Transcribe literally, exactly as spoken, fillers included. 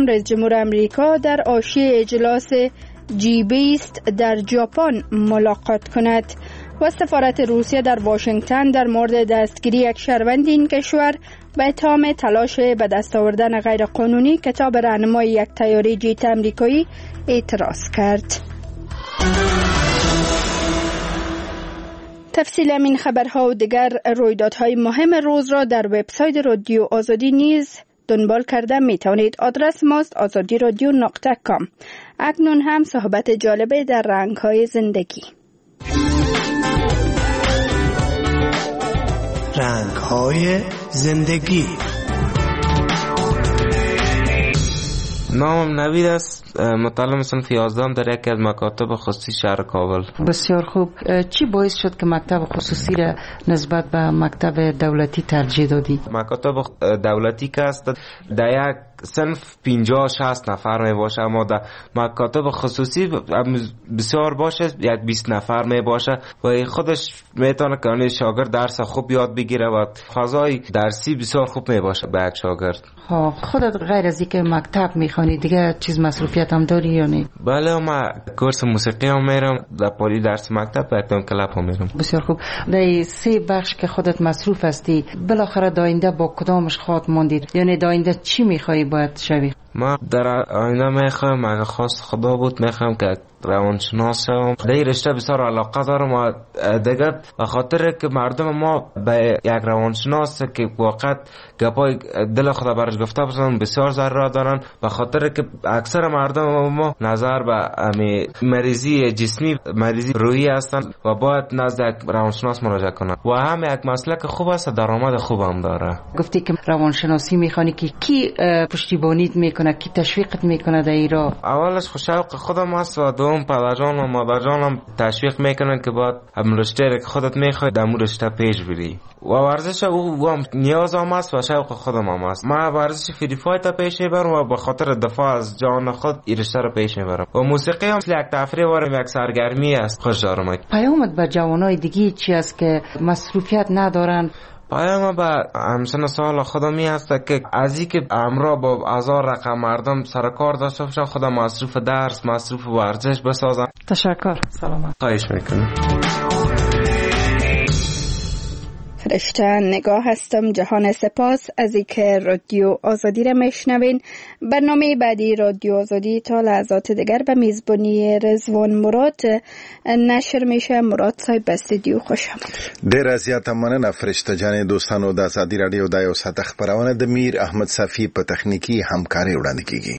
بایدن رئیس جمهور امریکا در حاشیه اجلاس جی بیست در ژاپن ملاقات کند و سفارت روسیه در واشنگتن در مورد دستگیری یک شهروند این کشور به اتهام تلاش به دست آوردن غیرقانونی کتاب راهنمای یک طیاره جیت امریکایی اعتراض کرد. تفصیل این خبرها و دیگر رویدادهای مهم روز را در وبسایت رادیو آزادی نیز دنبال کرده می توانید. آدرس ماست آزادی رادیو نقطه کام. اکنون هم صحبت جالبه در رنگ‌های زندگی. رنگ‌های زندگی. نامم نوید است، متعلم صنف یازدهم در یکی از مکاتب خصوصی شهر کابل. بسیار خوب. چی باعث شد که مکتب خصوصی را نسبت به مکتب دولتی ترجیح دادی؟ مکاتب دولتی که است در یک صنف پنجاه شصت نفر می باشه، اما در مکاتب خصوصی بسیار باشه یک بیست نفر می باشه و خودش میتونه که شاگرد درس خوب یاد بگیره و فضای درسی بسیار خوب می باشه به یک شاگرد. ها خودت غیر از اینکه مکتب میخوانی دیگه چیز مصروفیت هم داری یا نه؟ بله، ما کورس موسیقی هم میرم، در پالی درس مکتب و اکتم کلاب هم میرم. بسیار خوب. در سه بخش که خودت مصروف هستی بالاخره داینده با کدامش خواهد ماندید؟ یعنی داینده چی میخوایی باید شوی؟ ما در آینده میخوایم، اگه خواست خدا بود میخوایم که روانشناس شوم. در این رشته بسیار علاقه دارم و دیگه به خاطر که مردم ما به یک روانشناس که واقعا گپای دل خدا برش گفته باشن بسیار ضرورت دارن، به خاطر که اکثر مردم ما نظر به مریضی جسمی، مریضی روحی هستن و باید نزد یک روانشناس مراجعه کنن و هم یک مسلک خوب است، درآمد خوب هم داره. گفتی که روانشناسی میخوانی که کی پشتیبانیت میکنه، کی تشویقت میکنه در این راه؟ اولش خوشحال خودم است و دوم پدرجان و مادرجانم تشویق میکنن که باید هم رشته که خودت میخوای در اون رشته پیش بری و ورزش او هم نیاز هم است و شوق خودم هم است. من ورزش فری فایت پیش میبرم و به خاطر دفاع از جان خود این رشته رو پیش میبرم و موسیقی هم یک تفریح و یک سرگرمی است. خوش دارم. پیامت به جوانای دیگه چی است که مصروفیت ندارن؟ پیام به همسن سال خودمی هست که از این که امرا با هزار رقم مردم سرکار داشته باشن، خودم مصروف درس، مصروف ورزش بسازم. تشکر. سلامت. خواهش میکنم. فرشته نگاه هستم. جهان سپاس از اینکه رادیو آزادی را میشنوین. برنامه بعدی رادیو آزادی تا لحظات دیگر به میزبانی رضوان مراد نشر میشه. مراد صاحب به استودیو خوش آمدید. ډیر زیاته مننه فرشته جان. دوستانو د آزادی رادیو د یو ساعت خبرونه د میر احمد صفی په تخنیکی همکاري وړاندې کیږي.